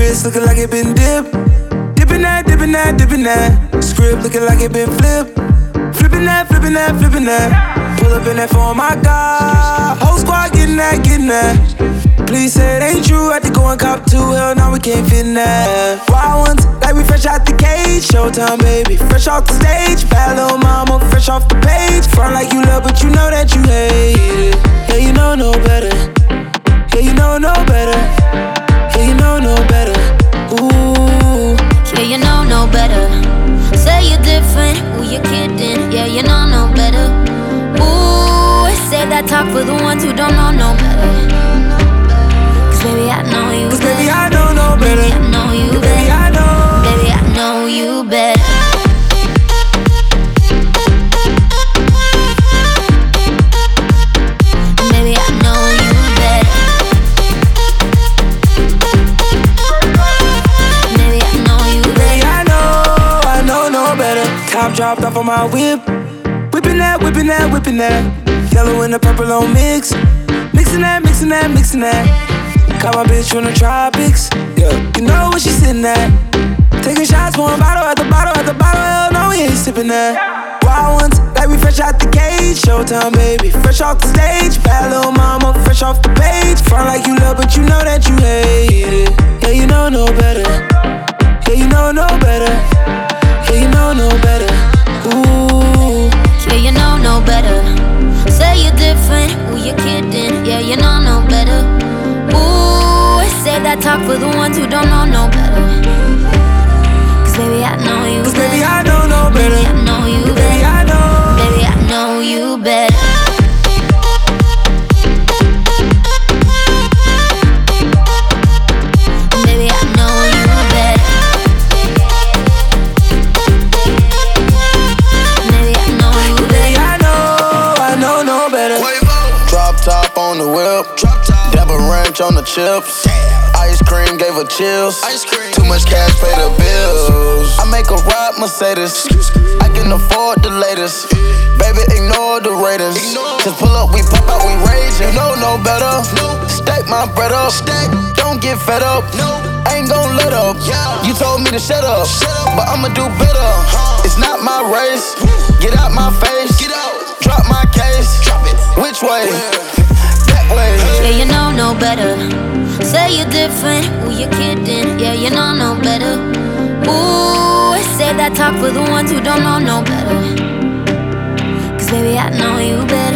wrist looking like it been dipped. Dipping that, dipping that, dipping that. Script looking like it been flipped. Flipping that, flipping that, flipping that. Pull up in that phone, my God. Whole squad getting that, getting that. Please say it ain't true. Had to go and cop two. Hell, now we can't fit in that. Wild ones, like we fresh out the cage. Showtime, baby, fresh off the stage. Bad little mama, fresh off the page. Front like you love, but you know that you hate it. Yeah, you know no better. Yeah, you know no better. Yeah, you know no better. Ooh. Yeah, you know no better. Say you're different, ooh, you're kidding. Yeah, you know no better. Ooh, say that talk for the ones who don't know no better. Cause baby, I know you better. Baby, I don't know better. Baby, I know you better. Baby, I know. Baby, I know you better. Baby, I know you better. Baby, I know you better. Baby, I know no better. Top dropped off on my whip. Whipping that, whipping that, whipping that. Yellow and the purple on mix. Mixing that, mixing that, mixing that. Caught my bitch from the tropics. Yeah, you know where she sitting at. Taking shots, pouring bottle at the bottle at the bottle. Hell no, we ain't sipping that. Wild ones, like we fresh out the cage. Showtime, baby, fresh off the stage. Bad little mama, fresh off the page. Front like you love, but you know that you hate it. Yeah, you know no better. Yeah, you know no better. Yeah, you know no better. Ooh. Yeah, you know no better. Say you're different, ooh, you're kidding. Yeah, you know no better. Ooh, say that talk for the ones who don't know no better. Cause baby, I know you better. Baby, I don't know better. Baby, I know you better. Baby, I know. Baby, I know you better. Baby, I know you better. Baby, I know you better. Baby, I know no better. Drop top on the whip. Dabba ranch on the chips. Ice cream gave her chills. Too much cash, pay the bills. I make a ride Mercedes. I can afford the latest. Baby, ignore the ratings. Just pull up, we pop out, we rage. You know no better. Stack my bread up. Don't get fed up. Ain't gon' let up. You told me to shut up, but I'ma do better. It's not my race. Get out my face. Drop my case. Which way? That way. Yeah, you know no better. Say you're different, ooh, you're kidding. Yeah, you know no better. Ooh, say that talk for the ones who don't know no better. Cause baby, I know you better.